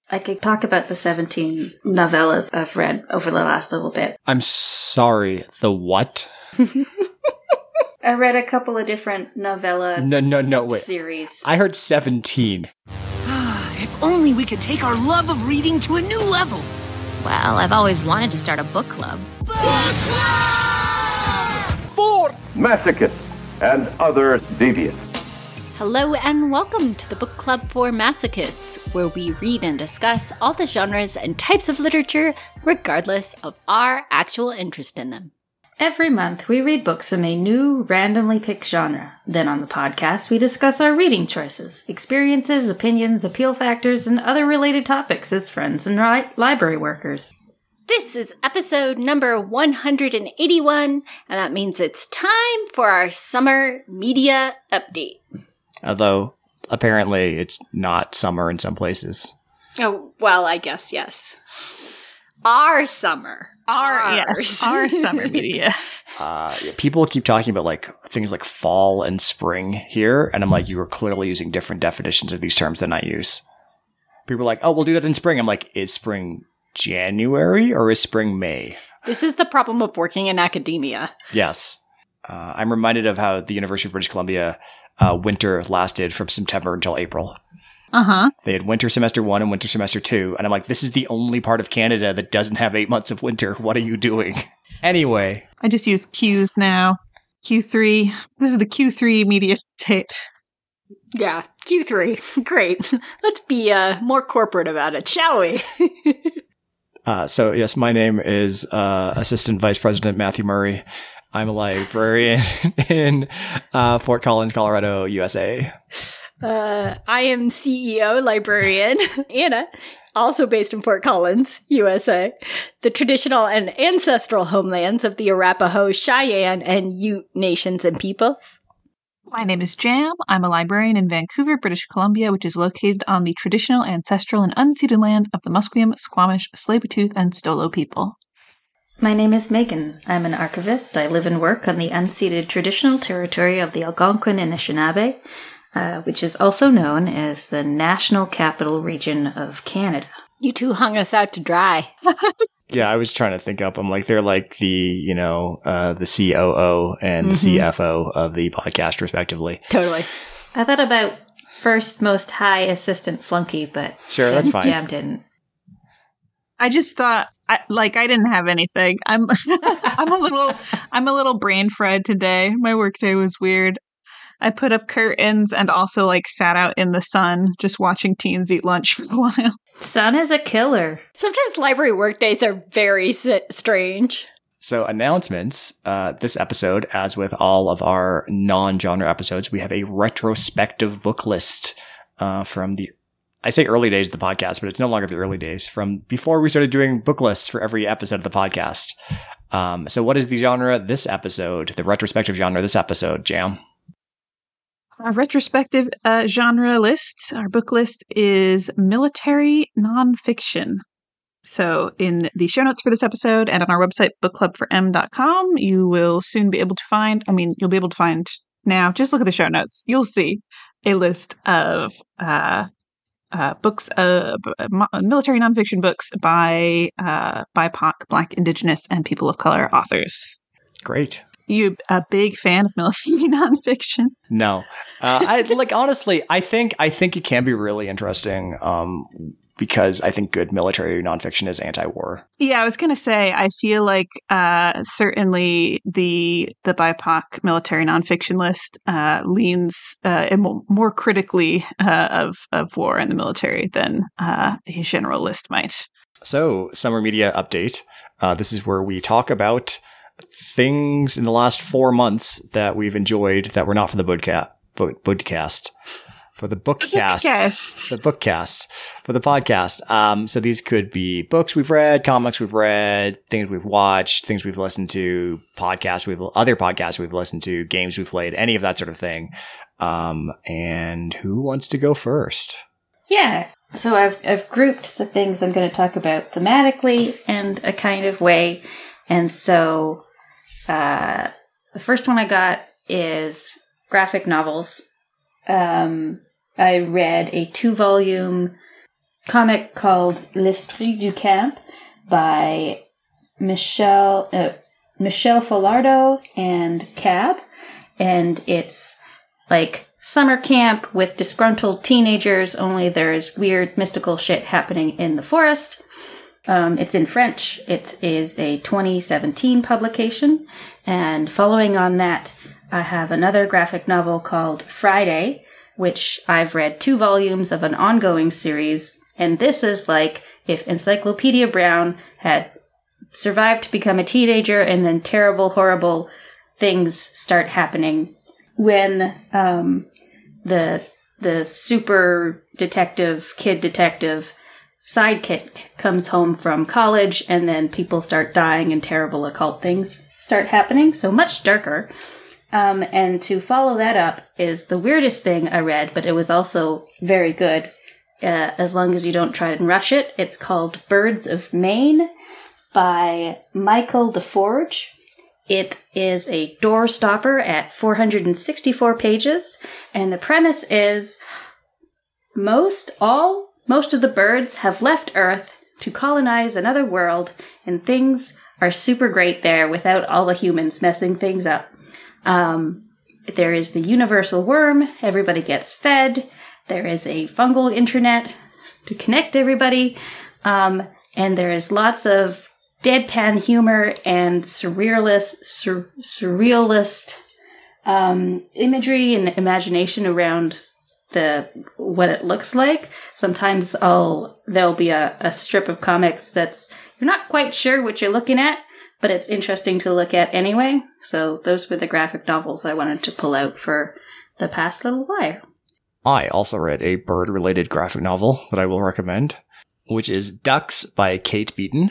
I could talk about the 17 novellas I've read over the last little bit. I'm sorry, the what? I read a couple of different novella wait. series. I heard 17. If only we could take our love of reading to a new level. Well, I've always wanted to start a book club. Book club! For masochists and other deviants. Hello and welcome to the Book Club for Masochists, where we read and discuss all the genres and types of literature, regardless of our actual interest in them. Every month, we read books from a new, randomly picked genre. Then on the podcast, we discuss our reading choices, experiences, opinions, appeal factors, and other related topics as friends and library workers. This is episode number 181, and that means it's time for our summer media update. Although, apparently, it's not summer in some places. Oh, well, I guess, yes. Our summer. Our summer media. People keep talking about like things like fall and spring here, and I'm like, you are clearly using different definitions of these terms than I use. People are like, oh, we'll do that in spring. I'm like, is spring January or is spring May? This is the problem of working in academia. Yes. I'm reminded of how the University of British Columbia winter lasted from September until April. Uh-huh. They had winter semester 1 and winter semester 2. And I'm like, this is the only part of Canada that doesn't have 8 months of winter. What are you doing? Anyway. I just use Qs now. Q3. This is the Q3 media update. Yeah, Q3. Great. Let's be more corporate about it, shall we? So, yes, my name is Assistant Vice President Matthew Murray. I'm a librarian in Fort Collins, Colorado, USA. I am CEO librarian Anna, also based in Fort Collins, USA, the traditional and ancestral homelands of the Arapaho, Cheyenne, and Ute nations and peoples. My name is Jam. I'm a librarian in Vancouver, British Columbia, which is located on the traditional, ancestral, and unceded land of the Musqueam, Squamish, Tsleil-Waututh, and Stolo people. My name is Megan. I'm an archivist. I live and work on the unceded traditional territory of the Algonquin and Anishinaabe, which is also known as the National Capital Region of Canada. You two hung us out to dry. Yeah, I was trying to think up. I'm like, they're like the, the COO and the CFO of the podcast, respectively. Totally. I thought about first most high assistant flunky, but sure, that's fine. Jam didn't. I just thought, I didn't have anything. I'm a little brain fried today. My workday was weird. I put up curtains and also sat out in the sun just watching teens eat lunch for a while. Sun is a killer. Sometimes library workdays are very strange. So announcements, this episode, as with all of our non-genre episodes, we have a retrospective book list from the, I say early days of the podcast, but it's no longer the early days, from before we started doing book lists for every episode of the podcast. So what is the genre this episode, the retrospective genre this episode, Jam? Our retrospective genre list, our book list, is military nonfiction. So in the show notes for this episode and on our website, bookclubform.com, you will soon be able to find, you'll be able to find now, just look at the show notes. You'll see a list of books, military nonfiction books by BIPOC, Black, Indigenous, and people of color authors. Great. You a big fan of military nonfiction? No, honestly, I think it can be really interesting. Because I think good military nonfiction is anti-war. Yeah, I was gonna say I feel like certainly the BIPOC military nonfiction list leans more critically of war and the military than his general list might. So, summer media update. This is where we talk about things in the last 4 months that we've enjoyed that were not for the podcast. For the bookcast. The bookcast. For the podcast. So these could be books we've read, comics we've read, things we've watched, things we've listened to, other podcasts we've listened to, games we've played, any of that sort of thing. And who wants to go first? Yeah. So I've grouped the things I'm going to talk about thematically and a kind of way. And so the first one I got is graphic novels. I read a 2-volume comic called L'Esprit du Camp by Michel Falardo and Cab. And it's like summer camp with disgruntled teenagers, only there's weird mystical shit happening in the forest. It's in French. It is a 2017 publication. And following on that, I have another graphic novel called Friday, which I've read 2 volumes of an ongoing series. And this is like if Encyclopedia Brown had survived to become a teenager and then terrible, horrible things start happening when the super detective, kid detective sidekick comes home from college and then people start dying and terrible occult things start happening. So much darker. And to follow that up is the weirdest thing I read, but it was also very good. As long as you don't try and rush it. It's called Birds of Maine by Michael DeForge. It is a door stopper at 464 pages, and the premise is most of the birds have left Earth to colonize another world, and things are super great there without all the humans messing things up. There is the universal worm, everybody gets fed. There is a fungal internet to connect everybody. And there is lots of deadpan humor and surrealist imagery and imagination around what it looks like. Sometimes there'll be a strip of comics that's, you're not quite sure what you're looking at, but it's interesting to look at anyway. So those were the graphic novels I wanted to pull out for the past little while. I also read a bird-related graphic novel that I will recommend, which is Ducks by Kate Beaton.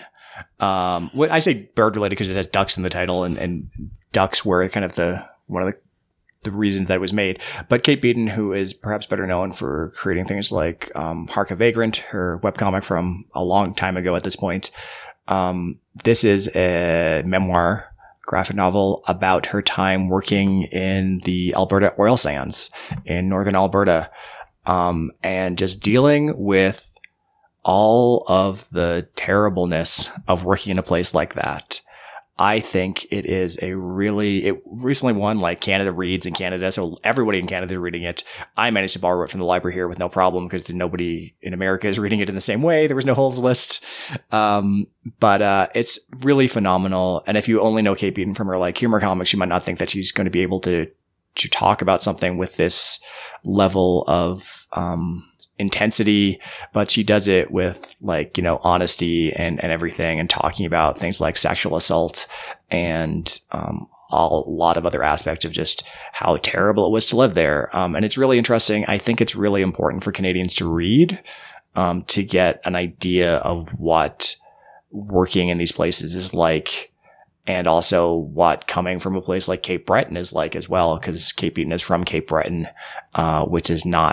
I say bird-related because it has ducks in the title, and ducks were kind of one of the reasons that it was made. But Kate Beaton, who is perhaps better known for creating things like Hark a Vagrant, her webcomic from a long time ago at this point. This is a memoir graphic novel about her time working in the Alberta oil sands in northern Alberta, and just dealing with all of the terribleness of working in a place like that. I think it is it recently won like Canada Reads in Canada. So everybody in Canada is reading it. I managed to borrow it from the library here with no problem because nobody in America is reading it in the same way. There was no holds list. But it's really phenomenal. And if you only know Kate Beaton from her like humor comics, you might not think that she's going to be able to talk about something with this level of, intensity, but she does it with like, honesty and everything, and talking about things like sexual assault and, a lot of other aspects of just how terrible it was to live there. And it's really interesting. I think it's really important for Canadians to read, to get an idea of what working in these places is like, and also what coming from a place like Cape Breton is like as well, because Kate Beaton is from Cape Breton, which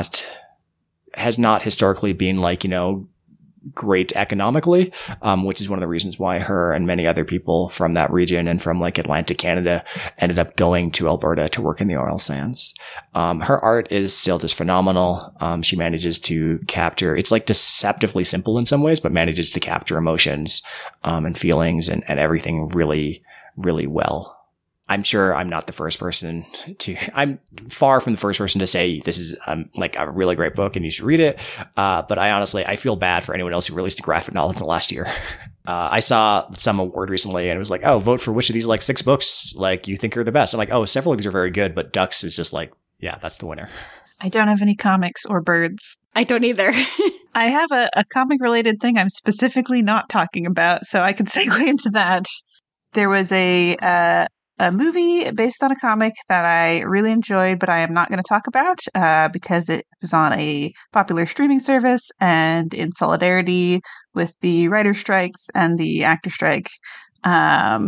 has not historically been like, great economically, which is one of the reasons why her and many other people from that region and from like Atlantic Canada ended up going to Alberta to work in the oil sands. Her art is still just phenomenal. She manages to capture, it's like deceptively simple in some ways, but manages to capture emotions, and feelings and everything really, really well. I'm sure I'm not the first person I'm far from the first person to say this is like a really great book and you should read it. But I feel bad for anyone else who released a graphic novel in the last year. I saw some award recently and it was like, oh, vote for which of these like 6 books like you think are the best. I'm like, oh, several of these are very good, but Ducks is just like, yeah, that's the winner. I don't have any comics or birds. I don't either. I have a comic related thing I'm specifically not talking about, so I can segue into that. There was a movie based on a comic that I really enjoyed, but I am not going to talk about because it was on a popular streaming service, and in solidarity with the writer strikes and the actor strike, I'm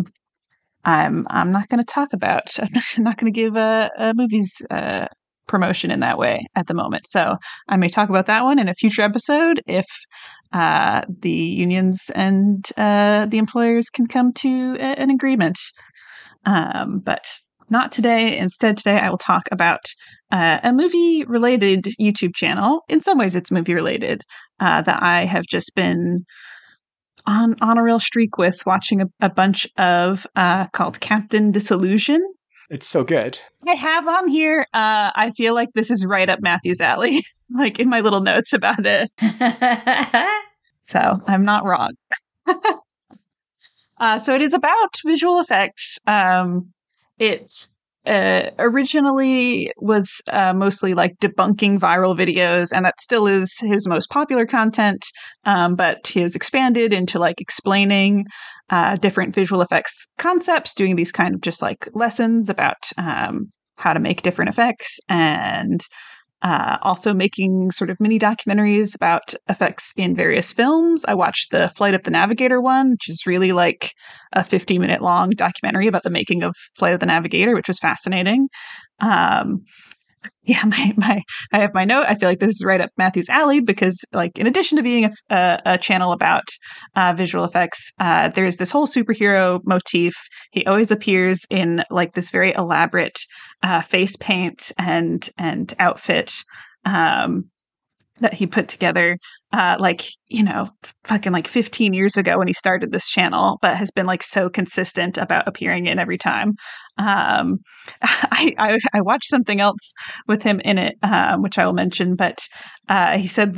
not going to talk about. I'm not going to give a movie's promotion in that way at the moment. So I may talk about that one in a future episode if the unions and the employers can come to an agreement. But not today. Instead, today I will talk about a movie-related YouTube channel. In some ways, it's movie-related that I have just been on a real streak with, watching a bunch of called Captain Disillusion. It's so good. I have on here, I feel like this is right up Matthew's alley, like in my little notes about it. So I'm not wrong. So it is about visual effects. It originally was mostly like debunking viral videos, and that still is his most popular content. But he has expanded into like explaining different visual effects concepts, doing these kind of just like lessons about how to make different effects, and also making sort of mini documentaries about effects in various films. I watched the Flight of the Navigator one, which is really like a 50-minute long documentary about the making of Flight of the Navigator, which was fascinating. I have my note. I feel like this is right up Matthew's alley because, like, in addition to being a channel about visual effects, there's this whole superhero motif. He always appears in like this very elaborate face paint and outfit that he put together, fucking like 15 years ago when he started this channel, but has been like so consistent about appearing in every time. I watched something else with him in it, which I will mention, but he said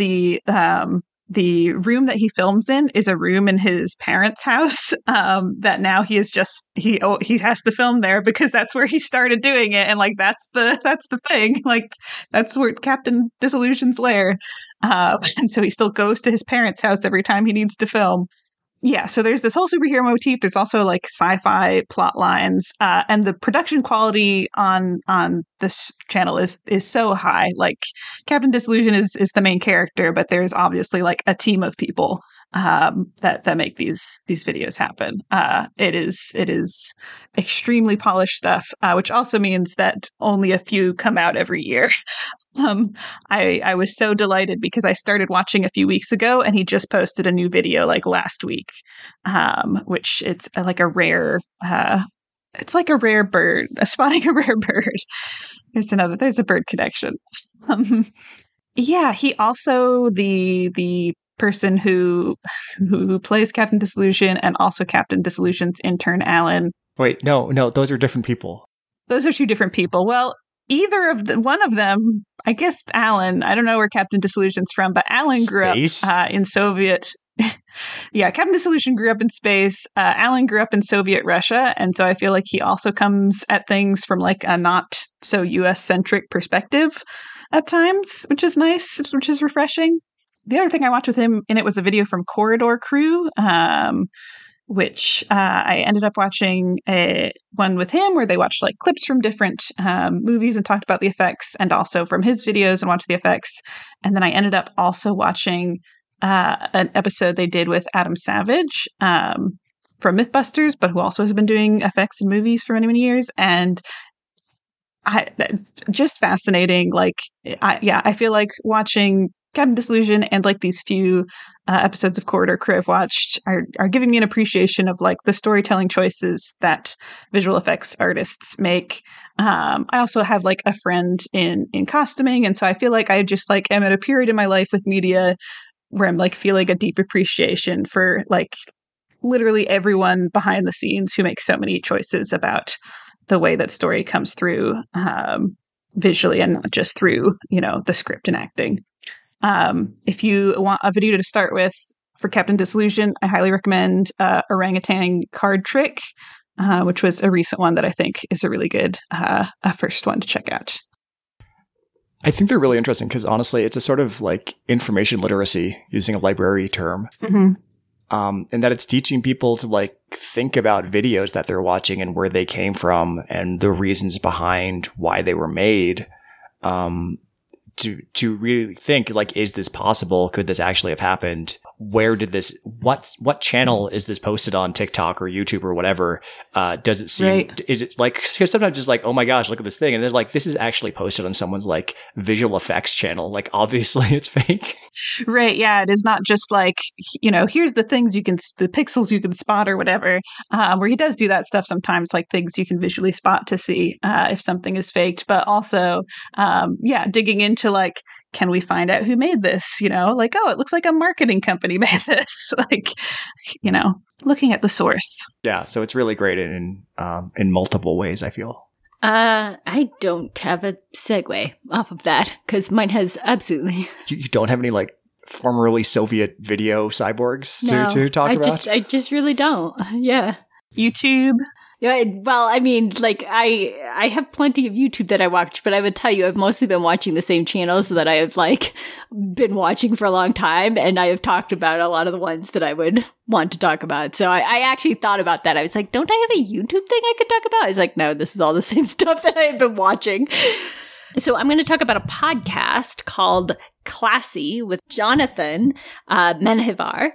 the room that he films in is a room in his parents' house, that now he has to film there because that's where he started doing it. And like, that's the thing. Like, that's where Captain Disillusion's lair. And so he still goes to his parents' house every time he needs to film. Yeah, so there's this whole superhero motif. There's also like sci-fi plot lines, and the production quality on this channel is so high. Like, Captain Disillusion is the main character, but there's obviously like a team of people that make these videos happen. It is extremely polished stuff, which also means that only a few come out every year. I was so delighted because I started watching a few weeks ago, and he just posted a new video like last week, which it's like a rare. It's like a rare bird, spotting a rare bird. There's a bird connection. Yeah, he also the person who plays Captain Disillusion and also Captain Disillusion's intern Alan. Wait, no, those are different people. Those are two different people. Well, one of them, I guess Alan, I don't know where Captain Disillusion's from, but Alan grew up in Soviet. Yeah, Captain Disillusion grew up in space. Alan grew up in Soviet Russia, and so I feel like he also comes at things from like a not so US centric perspective at times, which is nice, which is refreshing. The other thing I watched with him in it was a video from Corridor Crew, which I ended up watching one with him where they watched like clips from different movies and talked about the effects, and also from his videos and watched the effects. And then I ended up also watching an episode they did with Adam Savage from Mythbusters, but who also has been doing effects in movies for many, many years. And just fascinating. Like, I feel like watching Captain Disillusion and like these few episodes of Corridor Crew I've watched are giving me an appreciation of like the storytelling choices that visual effects artists make. I also have like a friend in costuming, and so I feel like I just like am at a period in my life with media where I'm like feeling a deep appreciation for like literally everyone behind the scenes who makes so many choices about the way that story comes through visually and not just through, the script and acting. If you want a video to start with for Captain Disillusion, I highly recommend Orangutan Card Trick, which was a recent one that I think is a really good first one to check out. I think they're really interesting because honestly, it's a sort of like information literacy, using a library term. Mm-hmm. And that it's teaching people to like think about videos that they're watching and where they came from and the reasons behind why they were made. to really think, like, is this possible? Could this actually have happened? Where did this, what channel is this posted on, TikTok or YouTube or whatever? Does it seem, is it like, because sometimes it's like, oh my gosh, look at this thing. And they're like, this is actually posted on someone's like visual effects channel. Like, obviously it's fake. Right. Yeah. It is not just like, here's the things the pixels you can spot or whatever, where he does do that stuff sometimes, like things you can visually spot to see if something is faked, but also, digging into like, can we find out who made this? Like, oh, it looks like a marketing company made this. Like, looking at the source. Yeah. So it's really great in multiple ways, I feel. I don't have a segue off of that because mine has absolutely. You don't have any like formerly Soviet video cyborgs to talk about? I just really don't. Yeah. YouTube. Yeah, well, I mean, like, I have plenty of YouTube that I watch, but I would tell you I've mostly been watching the same channels that I have, like, been watching for a long time, and I have talked about a lot of the ones that I would want to talk about. So I actually thought about that. I was like, don't I have a YouTube thing I could talk about? I was like, no, this is all the same stuff that I have been watching. So I'm going to talk about a podcast called Classy with Jonathan Menjivar,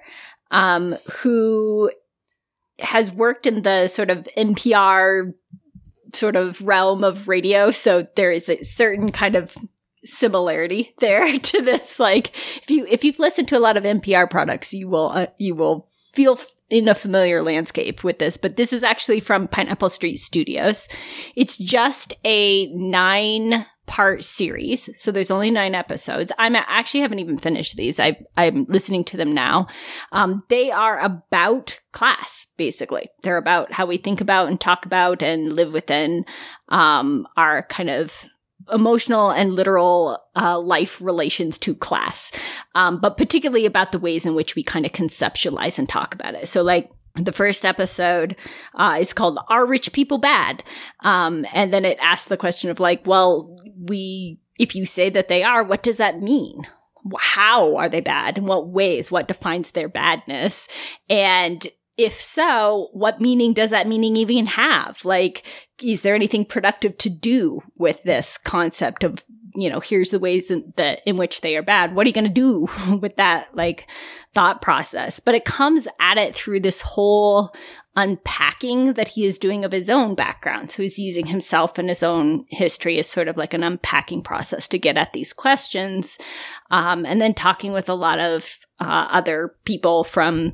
who has worked in the sort of NPR sort of realm of radio. So there is a certain kind of similarity there to this. Like, if you've listened to a lot of NPR products, you will feel in a familiar landscape with this. But this is actually from Pineapple Street Studios. It's just a 9-part series. So there's only 9 episodes. I actually haven't even finished these. I'm listening to them now. They are about class, basically. They're about how we think about and talk about and live within our kind of emotional and literal life relations to class, but particularly about the ways in which we kind of conceptualize and talk about it. So like the first episode is called Are Rich People Bad? And then it asks the question of like, well, if you say that they are, what does that mean? How are they bad? In what ways? What defines their badness? And if so, what meaning does that meaning even have? Like, is there anything productive to do with this concept of, here's the ways in which they are bad? What are you going to do with that, like, thought process? But it comes at it through this whole unpacking that he is doing of his own background. So he's using himself and his own history as sort of like an unpacking process to get at these questions. And then talking with a lot of other people from,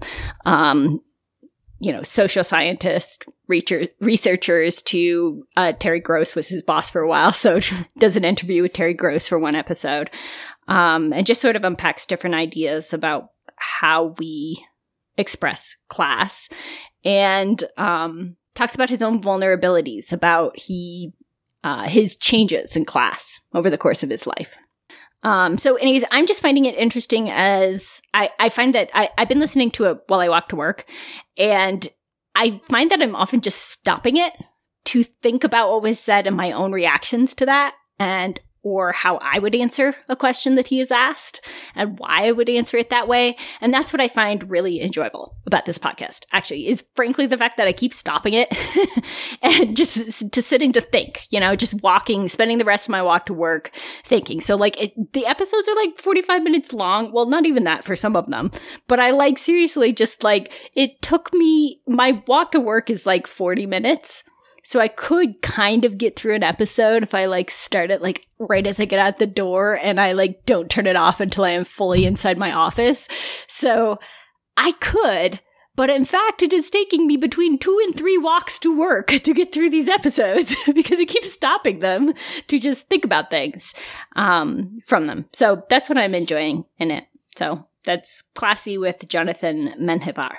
social scientists, researchers to Terry Gross was his boss for a while. So does an interview with Terry Gross for one episode, and just sort of unpacks different ideas about how we express class, and talks about his own vulnerabilities, about his changes in class over the course of his life. So anyways, I'm just finding it interesting as I find that I've been listening to it while I walk to work, and I find that I'm often just stopping it to think about what was said and my own reactions to that, or how I would answer a question that he has asked and why I would answer it that way. And that's what I find really enjoyable about this podcast, actually, is frankly the fact that I keep stopping it and just sitting to think, just walking, spending the rest of my walk to work thinking. So like the episodes are like 45 minutes long. Well, not even that for some of them, but I like seriously just like it took me, my walk to work is like 40 minutes. So I could kind of get through an episode if I like start it like right as I get out the door and I like don't turn it off until I am fully inside my office. So I could, but in fact it is taking me between 2 and 3 walks to work to get through these episodes because it keeps stopping them to just think about things from them. So that's what I'm enjoying in it. So that's Classy with Jonathan Menjivar.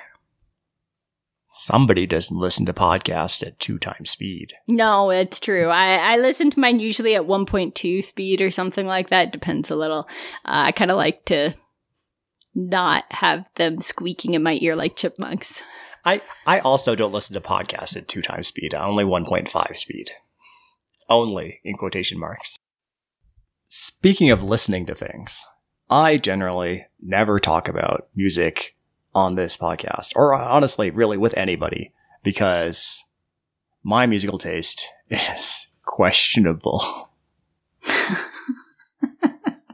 Somebody doesn't listen to podcasts at 2 times speed. No, it's true. I listen to mine usually at 1.2 speed or something like that. Depends a little. I kind of like to not have them squeaking in my ear like chipmunks. I also don't listen to podcasts at 2 times speed. Only 1.5 speed. Only, in quotation marks. Speaking of listening to things, I generally never talk about music on this podcast, or honestly, really with anybody, because my musical taste is questionable.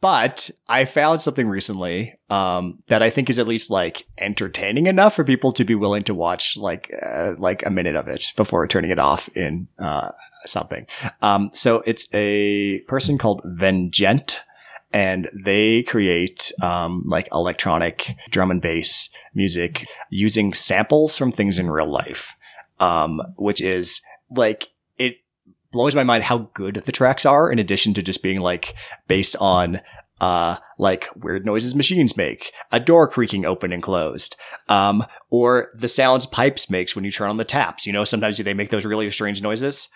But I found something recently that I think is at least like entertaining enough for people to be willing to watch like a minute of it before turning it off in something. So it's a person called Vengent, and they create like electronic drum and bass music using samples from things in real life, which is like, it blows my mind how good the tracks are, in addition to just being like based on like weird noises machines make, a door creaking open and closed, or the sounds pipes makes when you turn on the taps. You know, sometimes they make those really strange noises.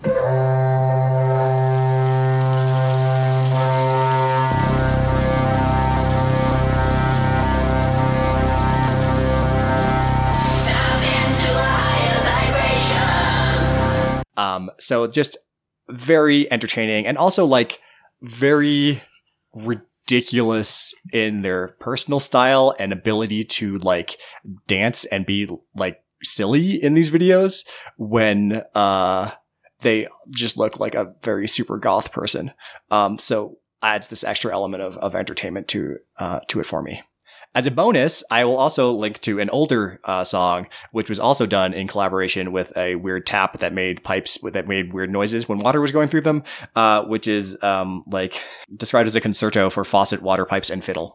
So just very entertaining, and also like very ridiculous in their personal style and ability to like dance and be like silly in these videos when they just look like a very super goth person. So adds this extra element of entertainment to it for me. As a bonus, I will also link to an older song, which was also done in collaboration with a weird tap that made pipes that made weird noises when water was going through them, which is like described as a concerto for faucet, water pipes, and fiddle.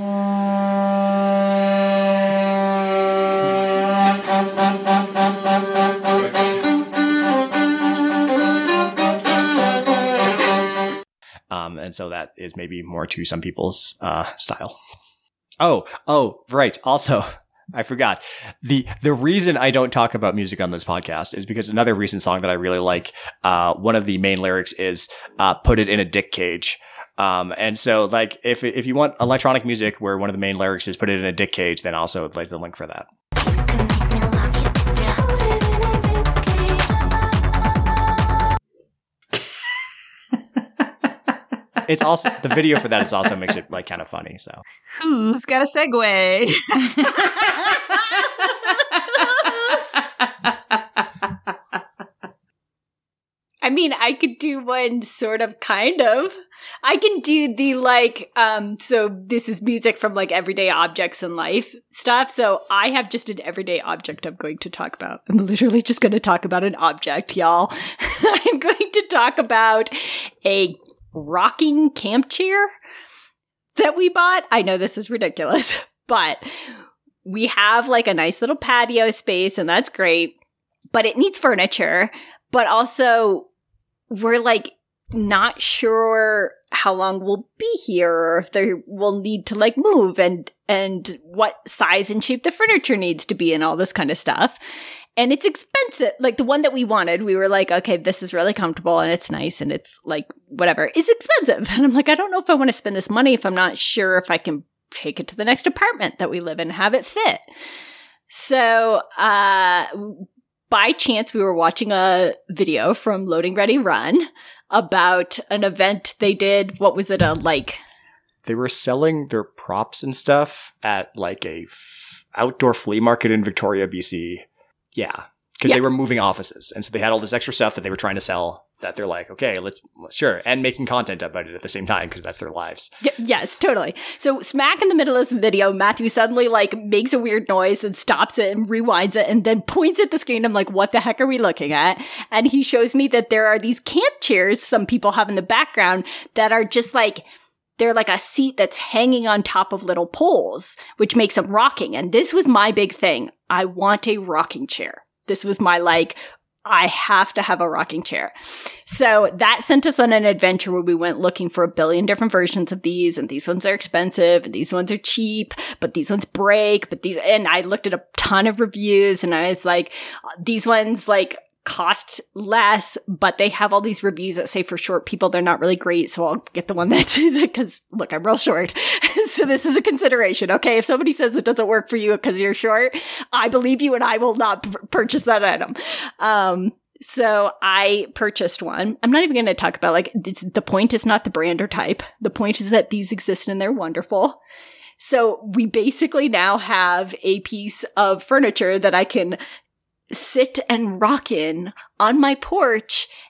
And so that is maybe more to some people's style. Oh, right. Also, I forgot. The reason I don't talk about music on this podcast is because another recent song that I really like, one of the main lyrics is, put it in a dick cage. And so like, if you want electronic music where one of the main lyrics is put it in a dick cage, then also there's the link for that. It's also, the video for that is also makes it like kind of funny. So who's got a segue? I mean, I could do one sort of, kind of. I can do the like, so this is music from like everyday objects in life stuff. So I have just an everyday object I'm going to talk about. I'm literally just going to talk about an object, y'all. I'm going to talk about a rocking camp chair that we bought. I know this is ridiculous, but we have like a nice little patio space, and that's great, but it needs furniture. But also, we're like not sure how long we'll be here, or if we'll need to like move, and what size and shape the furniture needs to be, and all this kind of stuff. And it's expensive. Like the one that we wanted, we were like, okay, this is really comfortable and it's nice and it's like whatever. It's expensive. And I'm like, I don't know if I want to spend this money if I'm not sure if I can take it to the next apartment that we live in and have it fit. So by chance, we were watching a video from Loading Ready Run about an event they did. What was it? They were selling their props and stuff at like a outdoor flea market in Victoria, BC. Yeah, because they were moving offices. And so they had all this extra stuff that they were trying to sell that they're like, okay, let's sure. And making content about it at the same time because that's their lives. Yes, totally. So smack in the middle of this video, Matthew suddenly like makes a weird noise and stops it and rewinds it and then points at the screen. I'm like, what the heck are we looking at? And he shows me that there are these camp chairs some people have in the background that are just like, they're like a seat that's hanging on top of little poles, which makes them rocking. And this was my big thing. I want a rocking chair. This was my like, I have to have a rocking chair. So that sent us on an adventure where we went looking for a billion different versions of these. And these ones are expensive and these ones are cheap, but these ones break, and I looked at a ton of reviews and I was like, these ones like cost less, but they have all these reviews that say for short people, they're not really great. So I'll get the one that is, because look, I'm real short. So this is a consideration. Okay. If somebody says it doesn't work for you because you're short, I believe you and I will not purchase that item. So I purchased one. I'm not even going to talk about like, the point is not the brand or type. The point is that these exist and they're wonderful. So we basically now have a piece of furniture that I can sit and rock in on my porch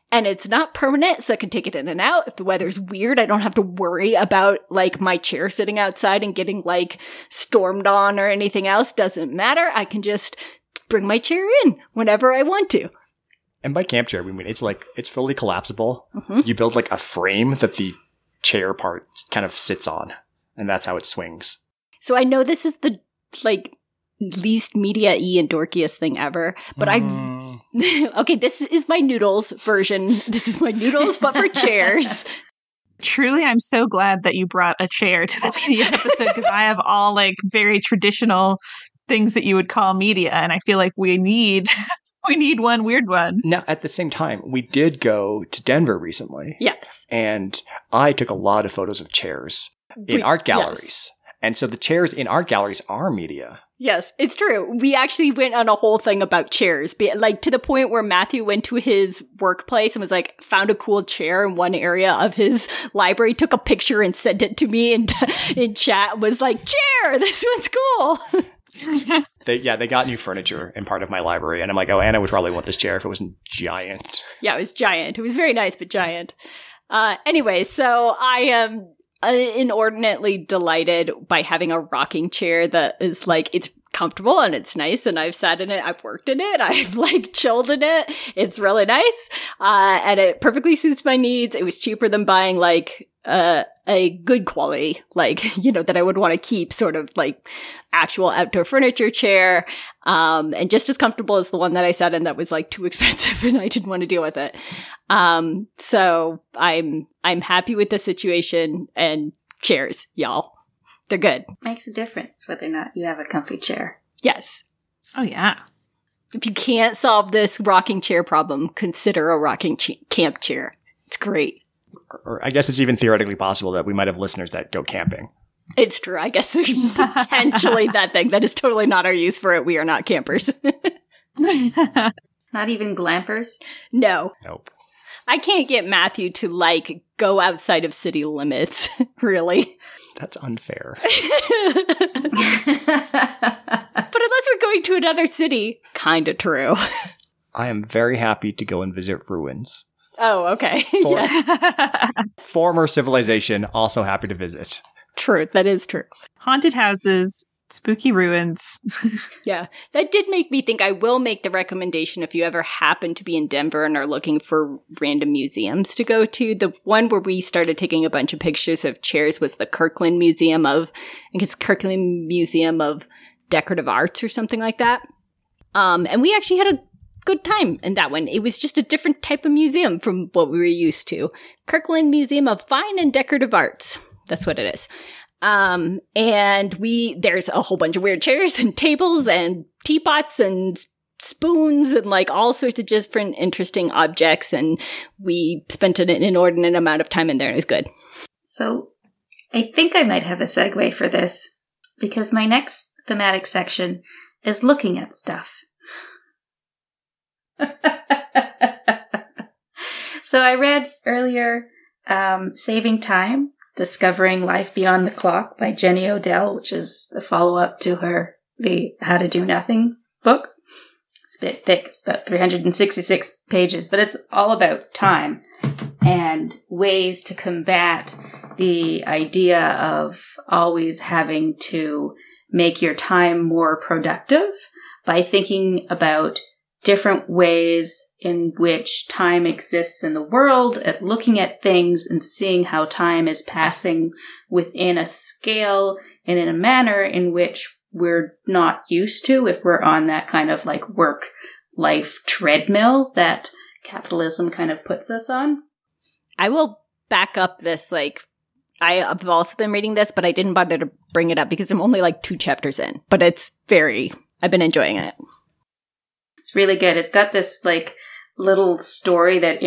And it's not permanent, so I can take it in and out. If the weather's weird, I don't have to worry about, like, my chair sitting outside and getting, like, stormed on or anything else. Doesn't matter. I can just bring my chair in whenever I want to. And by camp chair, we mean it's fully collapsible. Mm-hmm. You build, like, a frame that the chair part kind of sits on, and that's how it swings. So I know this is the, like, least media-y and dorkiest thing ever, but okay, this is my noodles version. This is my noodles, but for chairs. Truly, I'm so glad that you brought a chair to the media episode, because I have all, like, very traditional things that you would call media, and I feel like we need one weird one. Now, at the same time, we did go to Denver recently. Yes. And I took a lot of photos of chairs in art galleries. Yes. And so the chairs in art galleries are media. Yes, it's true. We actually went on a whole thing about chairs, like to the point where Matthew went to his workplace and was like, found a cool chair in one area of his library, took a picture and sent it to me and in chat, was like, chair, this one's cool. They got new furniture in part of my library, and I'm like, oh, Anna would probably want this chair if it wasn't giant. Yeah, it was giant. It was very nice, but giant. Anyway, so I am inordinately delighted by having a rocking chair that is like, it's comfortable and it's nice, and I've sat in it, I've worked in it, I've like chilled in it. It's really nice, and it perfectly suits my needs. It was cheaper than buying like a good quality, like, you know, that I would want to keep, sort of like actual outdoor furniture chair, and just as comfortable as the one that I sat in that was like too expensive and I didn't want to deal with it. So I'm happy with the situation, and chairs, y'all. They're good. Makes a difference whether or not you have a comfy chair. Yes. Oh, yeah. If you can't solve this rocking chair problem, consider a rocking camp chair. It's great. Or I guess it's even theoretically possible that we might have listeners that go camping. It's true. I guess there's potentially that thing. That is totally not our use for it. We are not campers. Not even glampers? No. Nope. I can't get Matthew to, like, go outside of city limits, really. That's unfair. But unless we're going to another city, kinda true. I am very happy to go and visit ruins. Oh, okay. Former civilization, also happy to visit. True, that is true. Haunted houses, spooky ruins. Yeah, that did make me think I will make the recommendation if you ever happen to be in Denver and are looking for random museums to go to. The one where we started taking a bunch of pictures of chairs was the Kirkland Museum of, I guess, Kirkland Museum of Decorative Arts or something like that. And we actually had a good time in that one. It was just a different type of museum from what we were used to. Kirkland Museum of Fine and Decorative Arts. That's what it is. And there's a whole bunch of weird chairs and tables and teapots and spoons and like all sorts of different interesting objects. And we spent an inordinate amount of time in there, and it was good. So I think I might have a segue for this, because my next thematic section is looking at stuff. So I read earlier Saving Time, Discovering Life Beyond the Clock by Jenny Odell, which is the follow-up to the How to Do Nothing book. It's a bit thick. It's about 366 pages, but it's all about time and ways to combat the idea of always having to make your time more productive by thinking about different ways in which time exists in the world, at looking at things and seeing how time is passing within a scale and in a manner in which we're not used to if we're on that kind of like work-life treadmill that capitalism kind of puts us on. I will back up this, like, I've also been reading this, but I didn't bother to bring it up because I'm only like 2 chapters in, but I've been enjoying it. It's really good. It's got this like little story that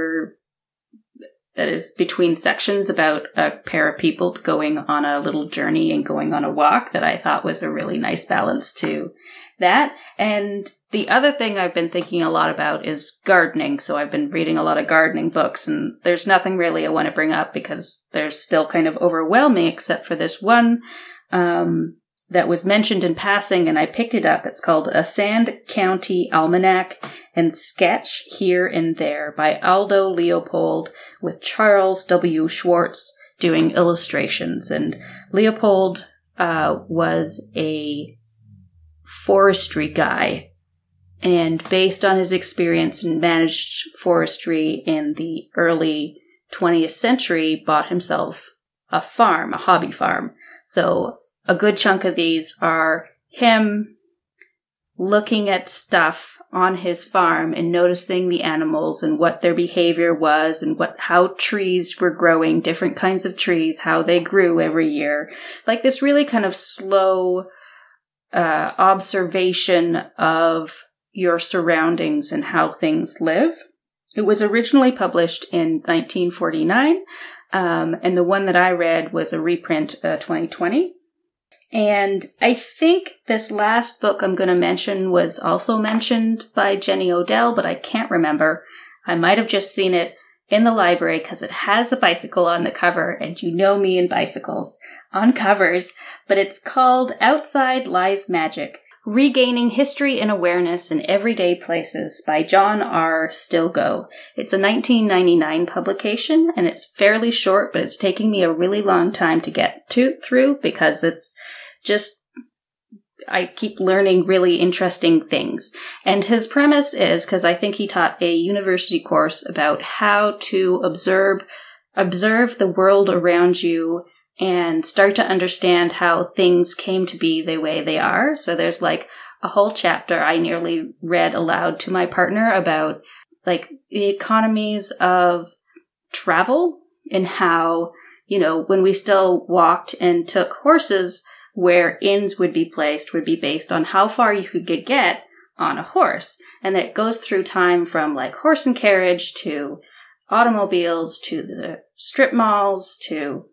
is between sections about a pair of people going on a little journey and going on a walk that I thought was a really nice balance to that. And the other thing I've been thinking a lot about is gardening. So I've been reading a lot of gardening books, and there's nothing really I want to bring up because they're still kind of overwhelming except for this one that was mentioned in passing, and I picked it up. It's called A Sand County Almanac and Sketch Here and There by Aldo Leopold, with Charles W. Schwartz doing illustrations. And Leopold was a forestry guy, and based on his experience in managed forestry in the early 20th century, bought himself a farm, a hobby farm. So a good chunk of these are him looking at stuff on his farm and noticing the animals and what their behavior was and how trees were growing, different kinds of trees, how they grew every year. Like this really kind of slow observation of your surroundings and how things live. It was originally published in 1949, and the one that I read was a reprint 2020. And I think this last book I'm going to mention was also mentioned by Jenny Odell, but I can't remember. I might have just seen it in the library because it has a bicycle on the cover, and you know me and bicycles on covers, but it's called Outside Lies Magic: Regaining History and Awareness in Everyday Places by John R. Stilgoe. It's a 1999 publication, and it's fairly short, but it's taking me a really long time to get through because it's just, I keep learning really interesting things. And his premise is, because I think he taught a university course about how to observe the world around you and start to understand how things came to be the way they are. So there's like a whole chapter I nearly read aloud to my partner about like the economies of travel and how, you know, when we still walked and took horses, where inns would be placed would be based on how far you could get on a horse. And it goes through time from like horse and carriage to automobiles to the strip malls to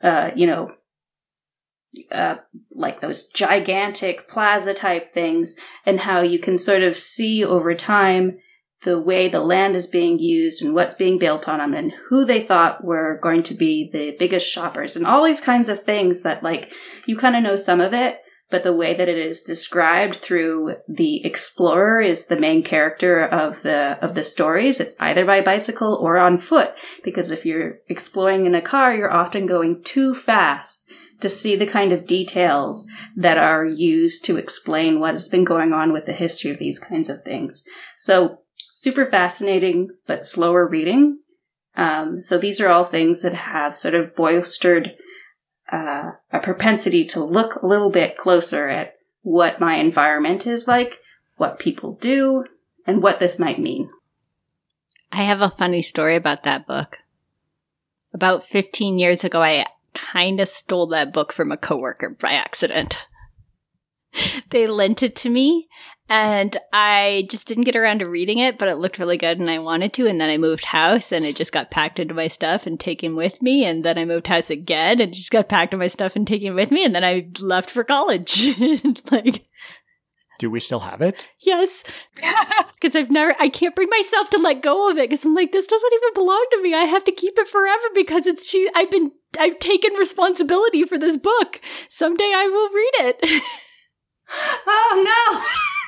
like those gigantic plaza type things, and how you can sort of see over time the way the land is being used and what's being built on them and who they thought were going to be the biggest shoppers and all these kinds of things that like you kind of know some of it, but the way that it is described through the explorer is the main character of the stories. It's either by bicycle or on foot, because if you're exploring in a car, you're often going too fast to see the kind of details that are used to explain what has been going on with the history of these kinds of things. So super fascinating, but slower reading. So these are all things that have sort of bolstered a propensity to look a little bit closer at what my environment is like, what people do, and what this might mean. I have a funny story about that book. About 15 years ago, I kind of stole that book from a coworker by accident. They lent it to me, and I just didn't get around to reading it, but it looked really good and I wanted to, and then I moved house and it just got packed into my stuff and taken with me, and then I moved house again and it just got packed into my stuff and taken with me, and then I left for college. Like, do we still have it? yes. Because I can't bring myself to let go of it, because I'm like, this doesn't even belong to me. I have to keep it forever because I've taken responsibility for this book. Someday I will read it. Oh no!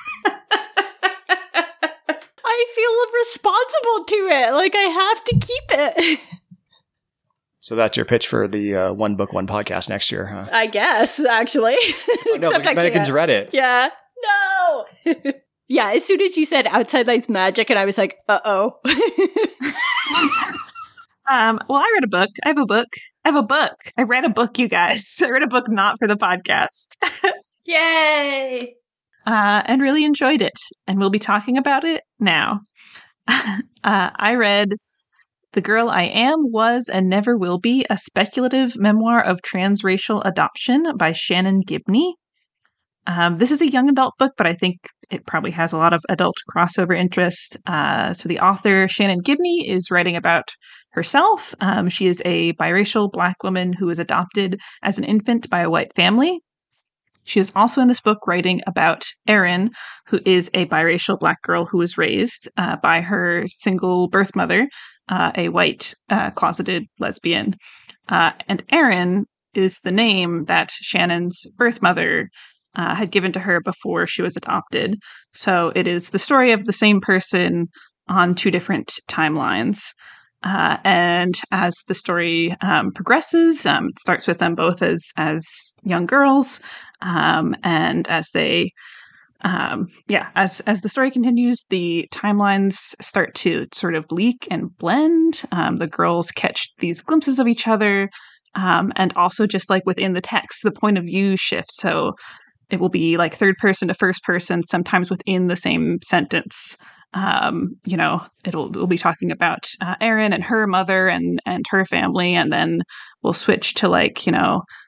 I feel responsible to it. Like, I have to keep it. So that's your pitch for the One Book, One Podcast next year, huh? I guess, actually. Oh, no, but Megan's read it. Yeah. No! Yeah, as soon as you said Outside Lies Magic, and I was like, uh-oh. Well, I read a book. I have a book. I read a book, you guys. I read a book not for the podcast. Yay! And really enjoyed it. And we'll be talking about it now. I read The Girl I Am, Was, and Never Will Be, a speculative memoir of transracial adoption by Shannon Gibney. This is a young adult book, but I think it probably has a lot of adult crossover interest. So the author, Shannon Gibney, is writing about herself. She is a biracial Black woman who was adopted as an infant by a white family. She is also in this book writing about Erin, who is a biracial Black girl who was raised by her single birth mother, a white closeted lesbian. And Erin is the name that Shannon's birth mother had given to her before she was adopted. So it is the story of the same person on two different timelines. And as the story progresses, it starts with them both as young girls, and as they, as the story continues, the timelines start to sort of leak and blend. The girls catch these glimpses of each other, and also just like within the text, the point of view shifts. So it will be like third person to first person, sometimes within the same sentence. We'll be talking about Erin and her mother and her family, and then we'll switch to like, she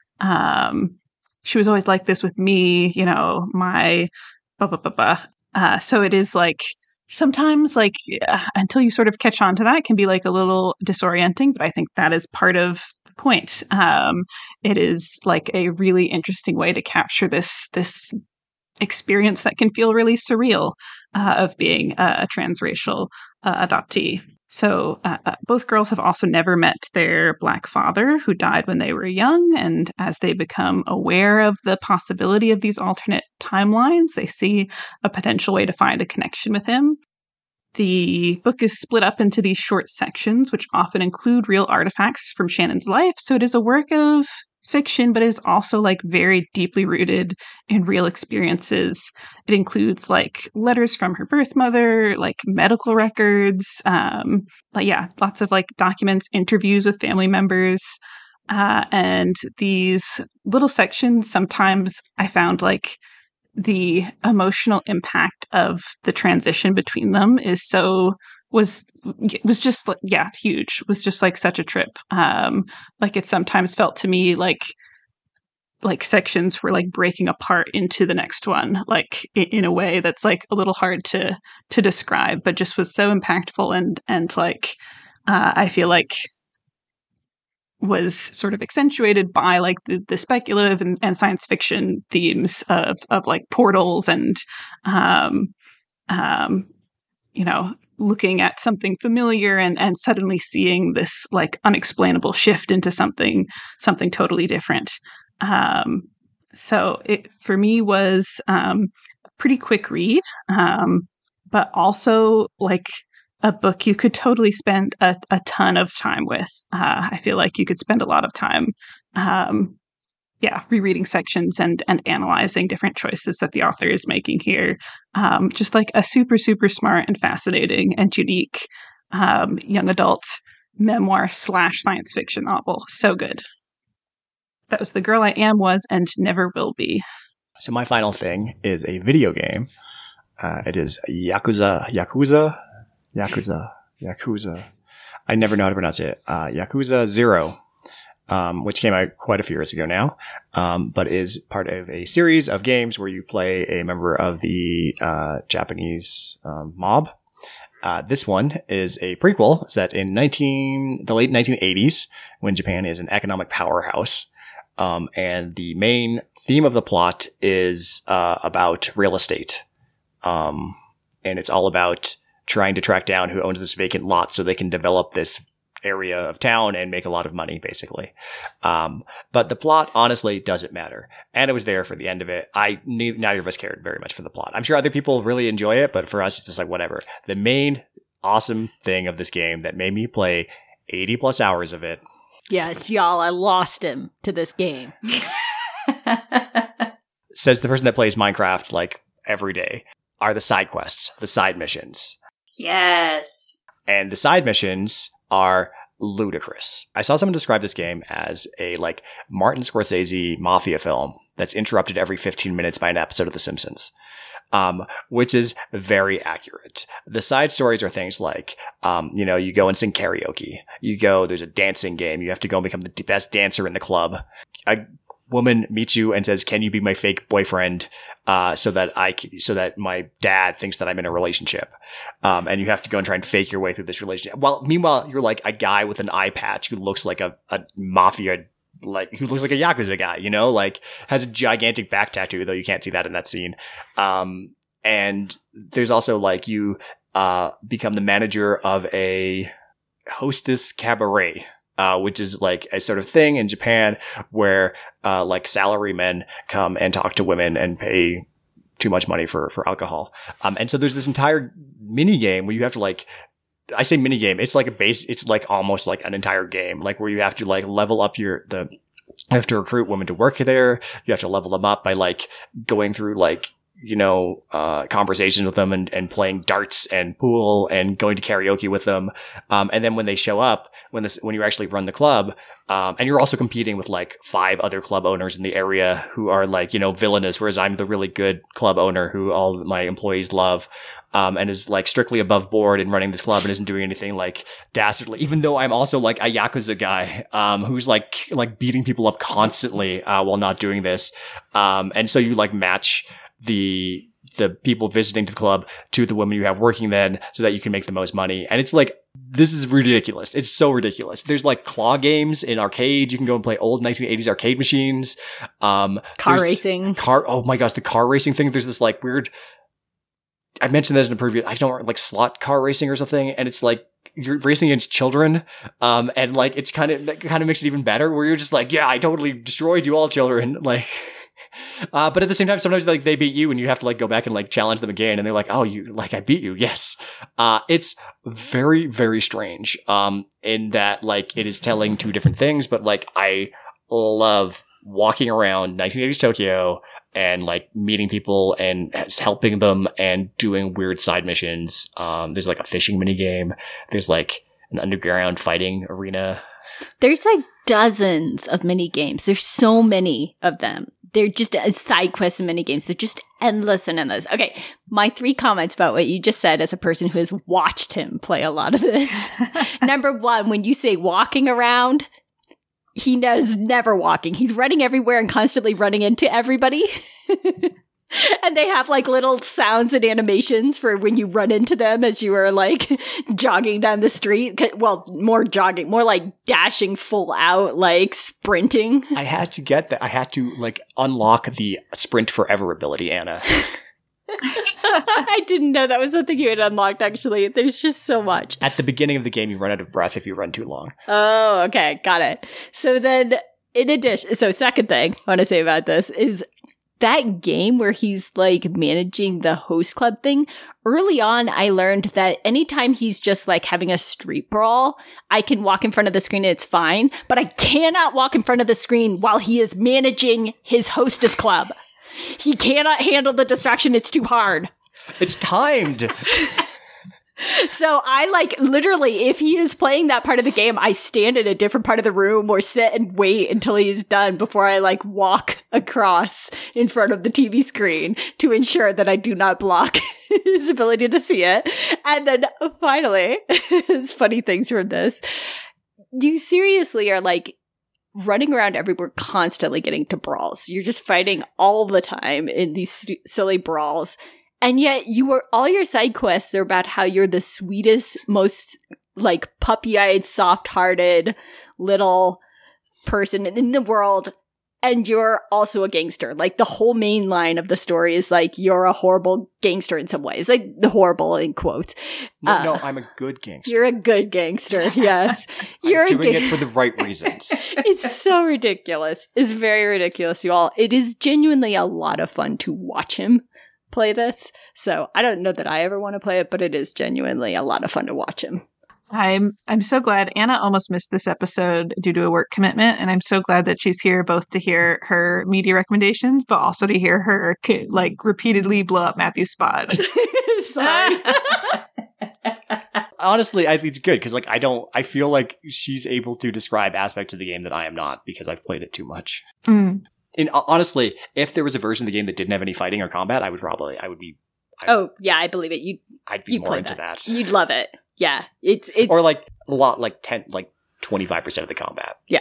was always like this with me, my blah, blah, blah, blah. So it is like sometimes like until you sort of catch on to that, it can be like a little disorienting, but I think that is part of the point. It is like a really interesting way to capture this experience that can feel really surreal of being a transracial adoptee. So both girls have also never met their Black father, who died when they were young, and as they become aware of the possibility of these alternate timelines, they see a potential way to find a connection with him. The book is split up into these short sections, which often include real artifacts from Shannon's life, so it is a work of fiction, but is also like very deeply rooted in real experiences. It includes like letters from her birth mother, like medical records, lots of like documents, interviews with family members. And these little sections, sometimes I found like the emotional impact of the transition between them was just huge. Was just like such a trip. Like it sometimes felt to me like sections were like breaking apart into the next one, like in a way that's like a little hard to describe, but just was so impactful and like I feel like was sort of accentuated by like the speculative and science fiction themes of like portals and looking at something familiar and suddenly seeing this like unexplainable shift into something totally different. So it for me was a pretty quick read, but also like a book you could totally spend a ton of time with. I feel like you could spend a lot of time rereading sections and analyzing different choices that the author is making here. Just like a super, super smart and fascinating and unique young adult memoir / science fiction novel. So good. That was The Girl I Am, Was, and Never Will Be. So my final thing is a video game. It is Yakuza. I never know how to pronounce it. Yakuza 0. Which came out quite a few years ago now, but is part of a series of games where you play a member of the Japanese mob. This one is a prequel set in the late 1980s, when Japan is an economic powerhouse. And the main theme of the plot is about real estate. And it's all about trying to track down who owns this vacant lot so they can develop this area of town and make a lot of money, basically. But the plot honestly doesn't matter. And it was there for the end of it. Neither of us cared very much for the plot. I'm sure other people really enjoy it, but for us, it's just like whatever. The main awesome thing of this game that made me play 80 plus hours of it. Yes, y'all, I lost him to this game. Says the person that plays Minecraft like every day, are the side quests, the side missions. Yes. And the side missions are ludicrous. I saw someone describe this game as a like Martin Scorsese mafia film that's interrupted every 15 minutes by an episode of The Simpsons, which is very accurate. The side stories are things like, you go and sing karaoke. There's a dancing game. You have to go and become the best dancer in the club. A woman meets you and says, "Can you be my fake boyfriend?" So that my dad thinks that I'm in a relationship. And you have to go and try and fake your way through this relationship. Meanwhile, you're like a guy with an eye patch who looks like a mafia, who looks like a Yakuza guy, like has a gigantic back tattoo, though you can't see that in that scene. And there's also like you become the manager of a hostess cabaret. which is like a sort of thing in Japan where like salarymen come and talk to women and pay too much money for alcohol. And so there's this entire mini game where you have to like, I say mini game, it's like it's like almost like an entire game, like where you have to like level up you have to recruit women to work there. You have to level them up by like going through like, conversations with them and playing darts and pool and going to karaoke with them. And then when they show up, when you actually run the club, and you're also competing with like 5 other club owners in the area who are like, villainous, whereas I'm the really good club owner who all my employees love, and is like strictly above board in running this club and isn't doing anything like dastardly, even though I'm also like a Yakuza guy, who's like beating people up constantly, while not doing this. And so you like match the people visiting the club to the women you have working then so that you can make the most money. And it's like, this is ridiculous. It's so ridiculous. There's like claw games in arcades. You can go and play old 1980s arcade machines. Car racing. Oh my gosh, the car racing thing. There's this like weird, I mentioned this in a previous, I don't like slot car racing or something. And it's like, you're racing against children. And like, it kind of makes it even better where you're just like, yeah, I totally destroyed you all children. Like, but at the same time, sometimes like they beat you and you have to like go back and like challenge them again. And they're like, oh, I beat you. Yes. It's very, very strange. In that like it is telling 2 different things, but like I love walking around 1980s Tokyo and like meeting people and helping them and doing weird side missions. There's like a fishing mini game. There's like an underground fighting arena. There's like dozens of mini games. There's so many of them. They're just side quests and mini games. They're just endless and endless. Okay, my 3 comments about what you just said as a person who has watched him play a lot of this. Number 1, when you say walking around, he is never walking. He's running everywhere and constantly running into everybody. And they have like little sounds and animations for when you run into them as you are like jogging down the street. Well, more jogging, more like dashing full out, like sprinting. I had to get that. I had to like unlock the sprint forever ability, Anna. I didn't know that was something you had unlocked, actually. There's just so much. At the beginning of the game, you run out of breath if you run too long. Oh, okay. Got it. So then, in addition, second thing I want to say about this is that game where he's like managing the host club thing. Early on, I learned that anytime he's just like having a street brawl, I can walk in front of the screen and it's fine, but I cannot walk in front of the screen while he is managing his hostess club. He cannot handle the distraction. It's too hard. It's timed. So I like literally, if he is playing that part of the game, I stand in a different part of the room or sit and wait until he's done before I like walk across in front of the TV screen to ensure that I do not block his ability to see it. And then finally, there's funny things from this. You seriously are like running around everywhere, constantly getting to brawls. You're just fighting all the time in these silly brawls. And yet all your side quests are about how you're the sweetest, most like puppy-eyed, soft-hearted little person in the world. And you're also a gangster. Like the whole main line of the story is like, you're a horrible gangster in some ways. Like the horrible in quotes. No, I'm a good gangster. You're a good gangster. Yes. You're doing it for the right reasons. It's so ridiculous. It's very ridiculous, you all. It is genuinely a lot of fun to watch him play this. So I don't know that I ever want to play it, but it is genuinely a lot of fun to watch him. I'm so glad Anna almost missed this episode due to a work commitment, and I'm so glad that she's here both to hear her media recommendations, but also to hear her like repeatedly blow up Matthew's spot. Sorry. Honestly, I think it's good because like I feel like she's able to describe aspects of the game that I am not because I've played it too much. Mm. And honestly, if there was a version of the game that didn't have any fighting or combat, I would be. Oh yeah, I believe it. I'd be more into that. You'd love it. Yeah, it's or like a lot, like 25% of the combat. Yeah.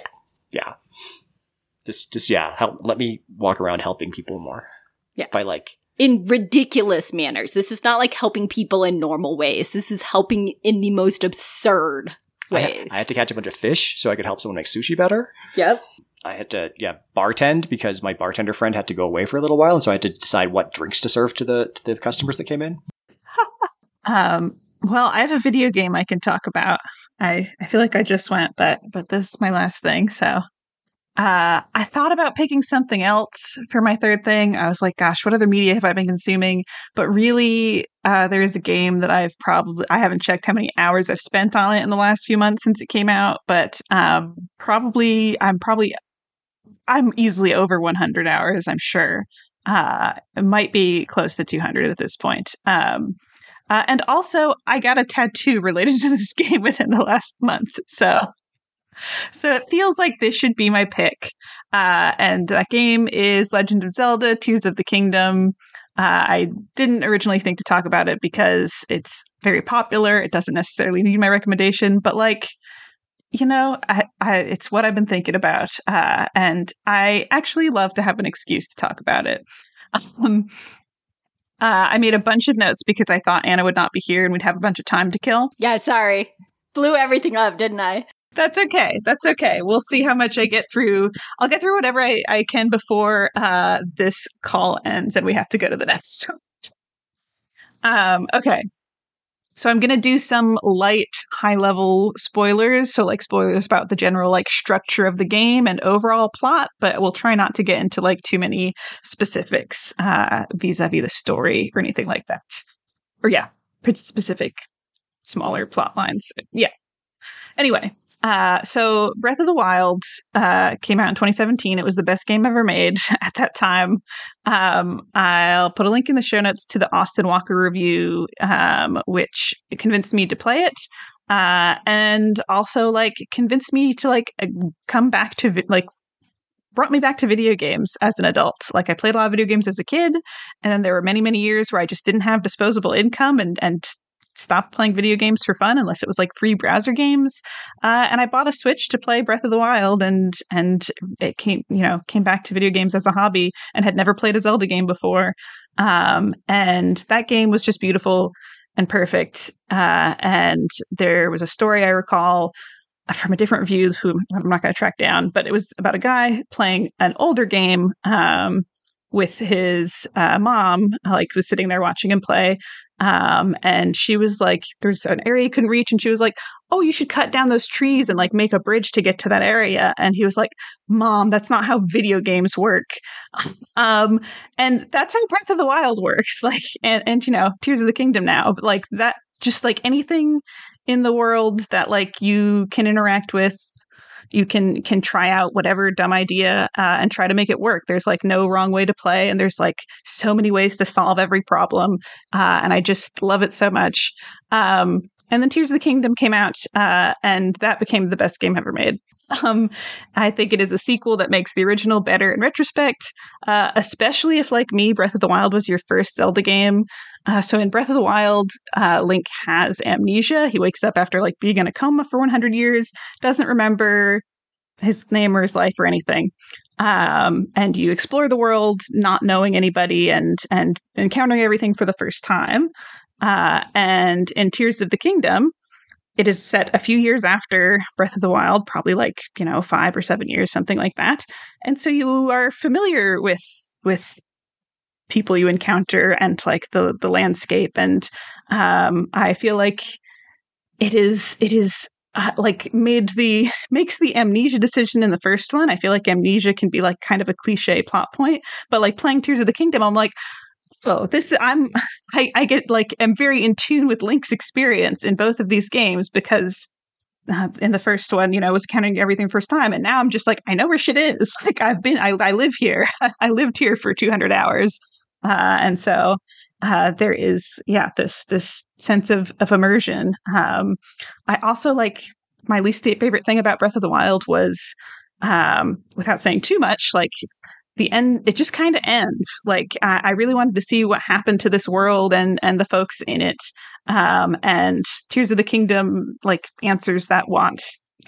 Just let me walk around helping people more. Yeah. By like in ridiculous manners. This is not like helping people in normal ways. This is helping in the most absurd ways. I had to catch a bunch of fish so I could help someone make sushi better. Yep. I had to, bartend because my bartender friend had to go away for a little while. And so I had to decide what drinks to serve to the customers that came in. Well, I have a video game I can talk about. I feel like I just went, but this is my last thing. So I thought about picking something else for my third thing. I was like, gosh, what other media have I been consuming? But really, there is a game that I haven't checked how many hours I've spent on it in the last few months since it came out, but I'm easily over 100 hours, I'm sure. It might be close to 200 at this point. And also, I got a tattoo related to this game within the last month. So it feels like this should be my pick. And that game is Legend of Zelda, Tears of the Kingdom. I didn't originally think to talk about it because it's very popular. It doesn't necessarily need my recommendation, but it's what I've been thinking about. And I actually love to have an excuse to talk about it. I made a bunch of notes because I thought Anna would not be here and we'd have a bunch of time to kill. Yeah, sorry. Blew everything up, didn't I? That's okay. We'll see how much I get through. I'll get through whatever I can before this call ends and we have to go to the next. Okay. So I'm going to do some light, high-level spoilers. So spoilers about the general structure of the game and overall plot, but we'll try not to get into too many specifics vis-a-vis the story or anything like that. Or pretty specific, smaller plot lines. Yeah. Anyway. So Breath of the Wild came out in 2017. It was the best game ever made at that time. I'll put a link in the show notes to the Austin Walker review, which convinced me to play it, and also convinced me to come back to brought me back to video games as an adult. I played a lot of video games as a kid, and then there were many, many years where I just didn't have disposable income and stopped playing video games for fun unless it was free browser games. And I bought a Switch to play Breath of the Wild and it came back to video games as a hobby and had never played a Zelda game before. And that game was just beautiful and perfect. And there was a story I recall from a different review who I'm not going to track down, but it was about a guy playing an older game with his mom, who was sitting there watching him play. And she was there's an area you couldn't reach. And she was like, oh, you should cut down those trees and make a bridge to get to that area. And he was like, Mom, that's not how video games work. And that's how Breath of the Wild works. And Tears of the Kingdom now, but that, just anything in the world that you can interact with, you can try out whatever dumb idea and try to make it work. There's no wrong way to play, and there's so many ways to solve every problem, and I just love it so much. And then Tears of the Kingdom came out, and that became the best game ever made. I think it is a sequel that makes the original better in retrospect, especially if, like me, Breath of the Wild was your first Zelda game. So in Breath of the Wild, Link has amnesia. He wakes up after being in a coma for 100 years, doesn't remember his name or his life or anything. And you explore the world not knowing anybody and encountering everything for the first time. And in Tears of the Kingdom, it is set a few years after Breath of the Wild, probably 5 or 7 years, something like that. And so you are familiar with people you encounter and the landscape. And I feel like it is makes the amnesia decision in the first one. I feel like amnesia can be kind of a cliche plot point, but playing Tears of the Kingdom, I'm oh, I get am very in tune with Link's experience in both of these games because in the first one, I was counting everything first time, and now I'm just I know where shit is. I live here. I lived here for 200 hours, and so there is this sense of immersion. I also my least favorite thing about Breath of the Wild was, without saying too much, the end, it just kind of ends. I really wanted to see what happened to this world and the folks in it. And Tears of the Kingdom, answers that want,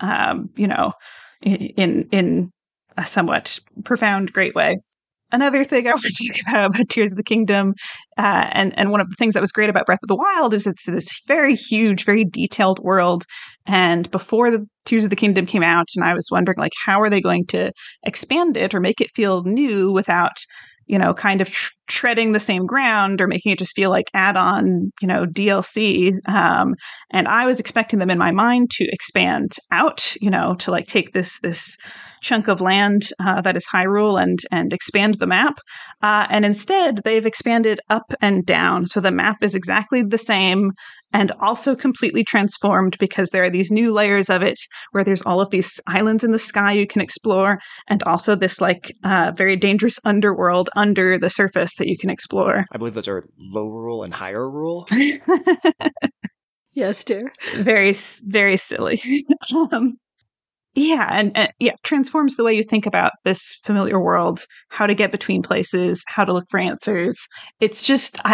in a somewhat profound, great way. Another thing I want to talk about Tears of the Kingdom, and one of the things that was great about Breath of the Wild is it's this very huge, very detailed world. And before the Tears of the Kingdom came out, and I was wondering, how are they going to expand it or make it feel new without, kind of treading the same ground or making it just feel like add-on, DLC. And I was expecting them in my mind to expand out, to like take this chunk of land that is Hyrule and expand the map. And instead, they've expanded up and down. So the map is exactly the same and also completely transformed because there are these new layers of it where there's all of these islands in the sky you can explore, and also this like very dangerous underworld under the surface that you can explore. I believe those are Lorule and Hyrule. Yes, dear. Very, very silly. And transforms the way you think about this familiar world, how to get between places, how to look for answers. It's just I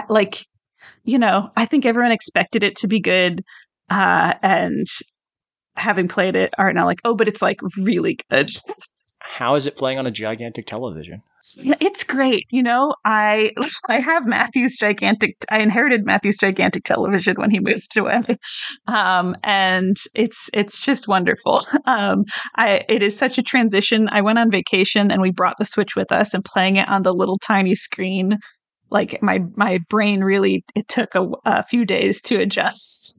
think everyone expected it to be good, and having played it are now like, oh, but it's like really good. How is it playing on a gigantic television? It's great. I have I inherited Matthew's gigantic television when he moved away. And it's just wonderful. It is such a transition. I went on vacation and we brought the Switch with us, and playing it on the little tiny screen, like my brain really, it took a few days to adjust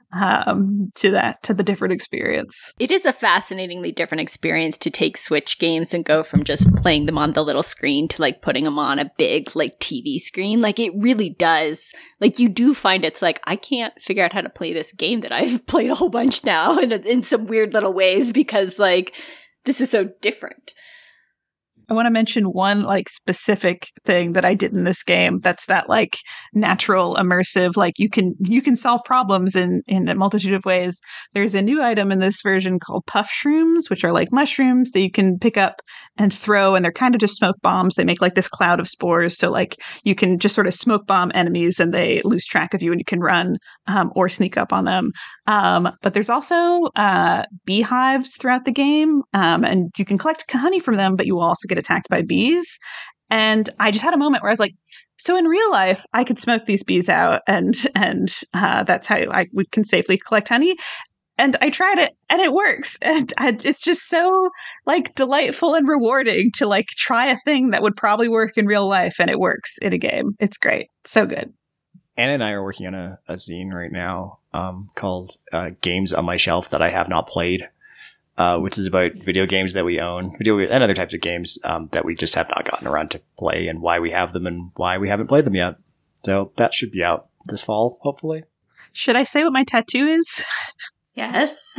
to the different experience. It is a fascinatingly different experience to take Switch games and go from just playing them on the little screen to like putting them on a big like TV screen. Like it really does. Like you do find it's like, I can't figure out how to play this game that I've played a whole bunch now in some weird little ways because like this is so different. I want to mention one like specific thing that I did in this game. That's that like natural immersive, like you can solve problems in a multitude of ways. There's a new item in this version called puff shrooms, which are like mushrooms that you can pick up and throw. And they're kind of just smoke bombs. They make like this cloud of spores. So like you can just sort of smoke bomb enemies and they lose track of you and you can run or sneak up on them. But there's also beehives throughout the game. And you can collect honey from them, but you will also get attacked by bees. And I just had a moment where I was like, so in real life, I could smoke these bees out and that's how we can safely collect honey. And I tried it and it works. And it's just so like delightful and rewarding to like try a thing that would probably work in real life and it works in a game. It's great. So good. Anna and I are working on a zine right now called Games on My Shelf that I have not played. Which is about video games that we own, and other types of games that we just have not gotten around to play, and why we have them and why we haven't played them yet. So that should be out this fall, hopefully. Should I say what my tattoo is? Yes.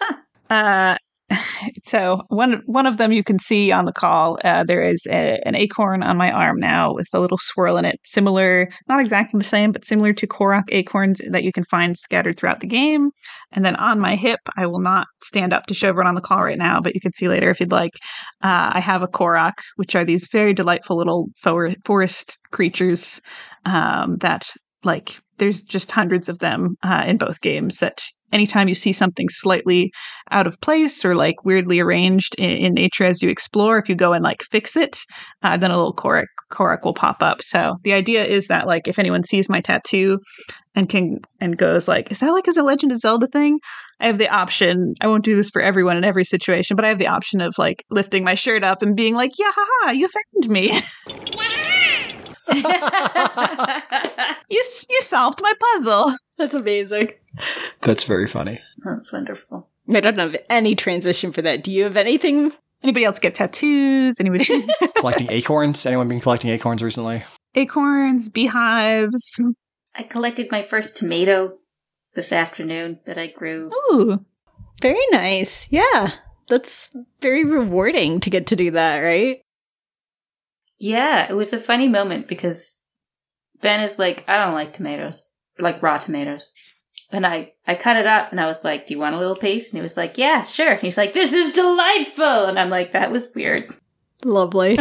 So one of them you can see on the call. There is an acorn on my arm now with a little swirl in it, similar, not exactly the same, but similar to Korok acorns that you can find scattered throughout the game. And then on my hip, I will not stand up to show everyone on the call right now, but you can see later if you'd like. I have a Korok, which are these very delightful little forest creatures that like there's just hundreds of them in both games that anytime you see something slightly out of place or like weirdly arranged in nature as you explore, if you go and like fix it, then a little Korok will pop up. So the idea is that like if anyone sees my tattoo and goes like, is that like as a Legend of Zelda thing? I have the option. I won't do this for everyone in every situation, but I have the option of like lifting my shirt up and being like, yeah, haha, you found me. You solved my puzzle. That's amazing. That's very funny. That's wonderful. I don't have any transition for that. Do you have anything? Anybody else get tattoos? Anybody collecting acorns? Anyone been collecting acorns recently? Acorns, beehives. I collected my first tomato this afternoon that I grew. Ooh. Very nice. Yeah. That's very rewarding to get to do that, right? Yeah, it was a funny moment because Ben is like, I don't like tomatoes, like raw tomatoes. And I cut it up and I was like, do you want a little piece? And he was like, yeah, sure. And he's like, this is delightful. And I'm like, that was weird. Lovely.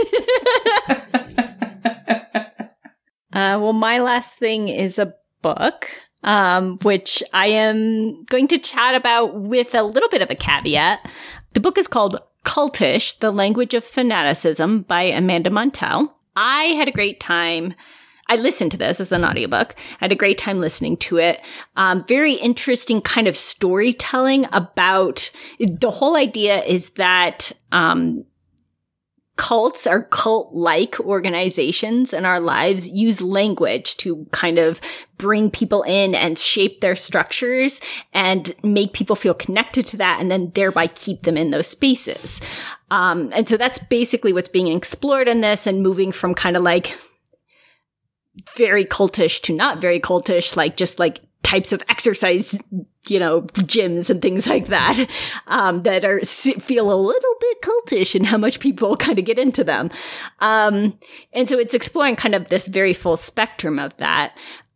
Well, my last thing is a book, which I am going to chat about with a little bit of a caveat. The book is called Cultish, The Language of Fanaticism by Amanda Montell. I had a great time. I listened to this as an audiobook. I had a great time listening to it. Very interesting kind of storytelling about the whole idea is that cults or cult-like organizations in our lives use language to kind of bring people in and shape their structures and make people feel connected to that and then thereby keep them in those spaces. And so that's basically what's being explored in this, and moving from kind of like very cultish to not very cultish, like just like types of exercise, gyms and things like that, that feel a little bit cultish and how much people kind of get into them. And so it's exploring kind of this very full spectrum of that.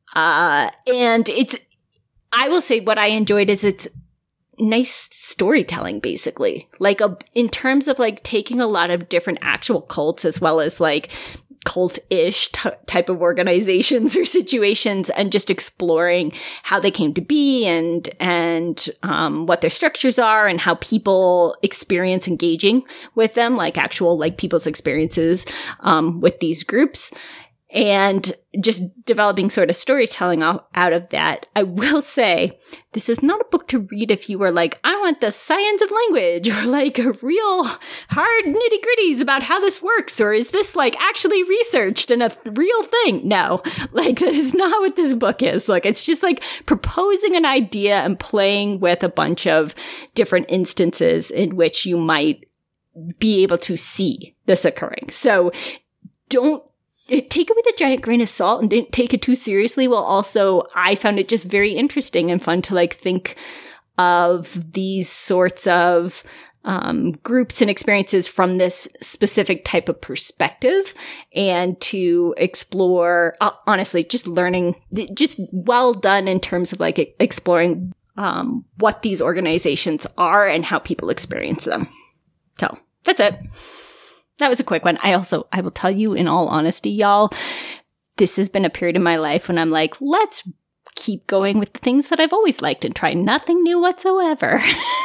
And I will say what I enjoyed is it's nice storytelling, basically. Like in terms of like taking a lot of different actual cults as well as like cult-ish type of organizations or situations, and just exploring how they came to be and what their structures are and how people experience engaging with them, like actual like people's experiences with these groups, and just developing sort of storytelling out of that. I will say this is not a book to read if you were like, I want the science of language, or like a real hard nitty gritties about how this works, or is this like actually researched and a real thing? No, like that is not what this book is. Look, it's just like proposing an idea and playing with a bunch of different instances in which you might be able to see this occurring. So don't take it with a giant grain of salt and didn't take it too seriously. While also, I found it just very interesting and fun to like think of these sorts of groups and experiences from this specific type of perspective, and to explore, honestly, just learning, just well done in terms of like exploring what these organizations are and how people experience them. So that's it. That was a quick one. I will tell you in all honesty, y'all, this has been a period in my life when I'm like, let's keep going with the things that I've always liked and try nothing new whatsoever.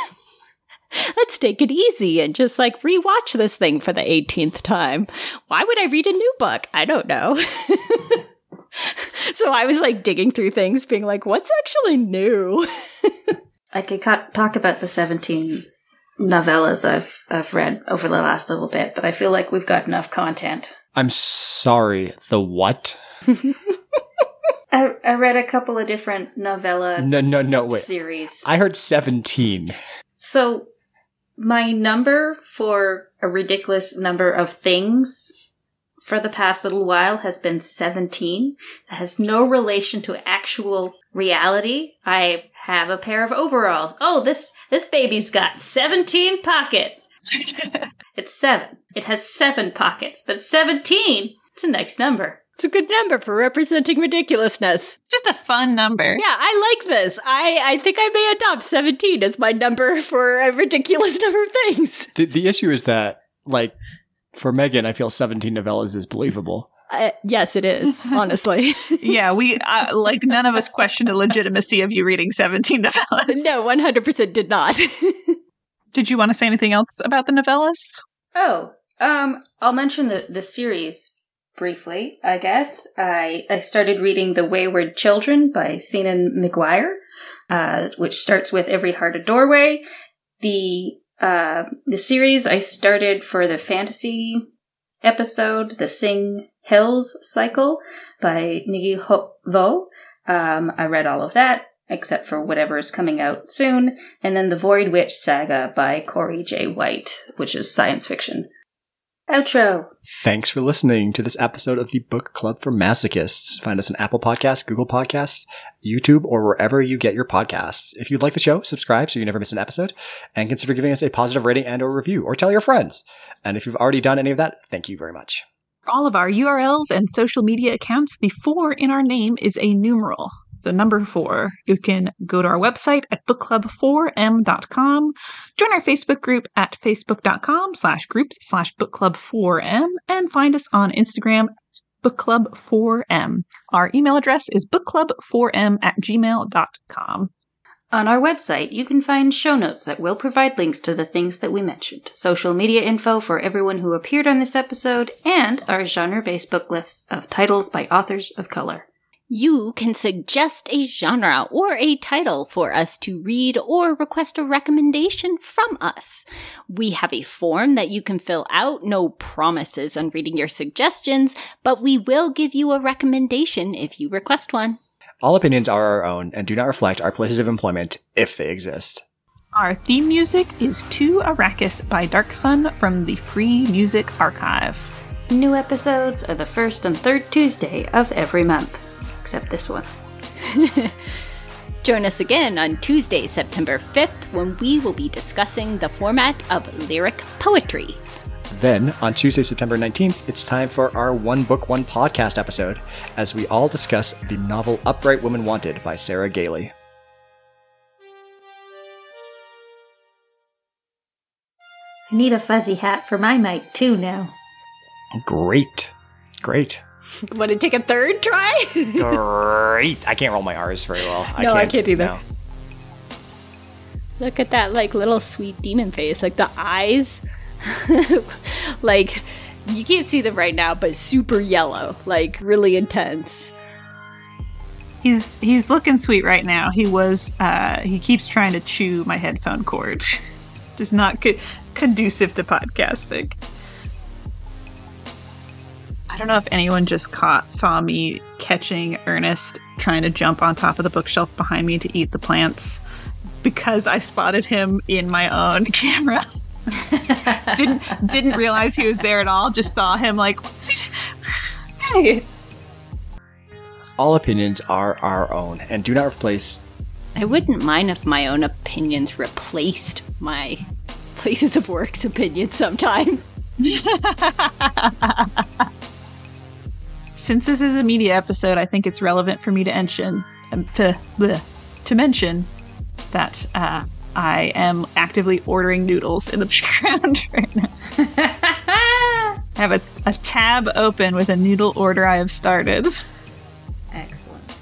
Let's take it easy and just like rewatch this thing for the 18th time. Why would I read a new book? I don't know. So I was like digging through things being like, what's actually new? I could talk about the 17 novellas I've read over the last little bit, but I feel like we've got enough content. I'm sorry, the what? I read a couple of different novella wait. series. I heard 17. So my number for a ridiculous number of things for the past little while has been 17. It has no relation to actual reality. I have a pair of overalls. Oh, this baby's got 17 pockets. It's 7. It has 7 pockets, but it's 17. It's a nice number. It's a good number for representing ridiculousness. Just a fun number. Yeah, I like this. I think I may adopt 17 as my number for a ridiculous number of things. The issue is that, like, for Megan, I feel 17 novellas is believable. Yes, it is, honestly. Yeah, we, like, none of us questioned the legitimacy of you reading 17 novellas. No, 100% did not. Did you want to say anything else about the novellas? Oh, I'll mention the series briefly, I guess. I started reading The Wayward Children by Sinan McGuire, which starts with Every Heart a Doorway. The series I started for the fantasy episode, the Sing Hills cycle by Nigi Vo. I read all of that, except for whatever is coming out soon. And then the Void Witch Saga by Corey J. White, which is science fiction. Outro. Thanks for listening to this episode of the Book Club for Masochists. Find us on Apple Podcasts, Google Podcasts, YouTube, or wherever you get your podcasts. If you'd like the show, subscribe so you never miss an episode, and consider giving us a positive rating and or review, or tell your friends. And if you've already done any of that, thank you very much. For all of our URLs and social media accounts, the 4 in our name is a numeral. The number 4. You can go to our website at bookclub4m.com, join our Facebook group at facebook.com/groups/bookclub4m, and find us on Instagram at bookclub4m. Our email address is bookclub4m@gmail.com. On our website, you can find show notes that will provide links to the things that we mentioned, social media info for everyone who appeared on this episode, and our genre-based book lists of titles by authors of color. You can suggest a genre or a title for us to read or request a recommendation from us. We have a form that you can fill out. No promises on reading your suggestions, but we will give you a recommendation if you request one. All opinions are our own and do not reflect our places of employment if they exist. Our theme music is To Arrakis by Dark Sun from the Free Music Archive. New episodes are the first and third Tuesday of every month. Except this one. Join us again on Tuesday, September 5th, when we will be discussing the format of lyric poetry. Then, on Tuesday, September 19th, it's time for our One Book, One Podcast episode, as we all discuss the novel Upright Woman Wanted by Sarah Gailey. I need a fuzzy hat for my mic, too, now. Great. Want to take a third try? Great. I can't roll my R's very well. I can't either. No. Look at that, little sweet demon face. The eyes. You can't see them right now, but super yellow. Really intense. He's looking sweet right now. He keeps trying to chew my headphone cord. Just not conducive to podcasting. I don't know if anyone just saw me catching Ernest trying to jump on top of the bookshelf behind me to eat the plants, because I spotted him in my own camera. Didn't realize he was there at all. Just saw him hey. All opinions are our own and do not replace. I wouldn't mind if my own opinions replaced my places of work's opinions sometimes. Since this is a media episode, I think it's relevant for me to mention that I am actively ordering noodles in the background right now. I have a tab open with a noodle order I have started. Excellent.